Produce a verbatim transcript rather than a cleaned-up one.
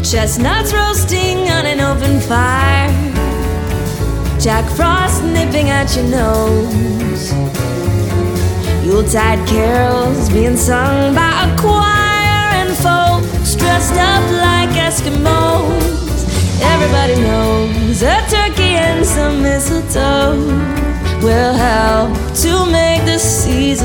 Chestnuts roasting on an open fire, Jack Frost nipping at your nose, Yuletide carols being sung by a choir, and folks dressed up like Eskimos. Everybody knows a turkey and some mistletoe will help to make the season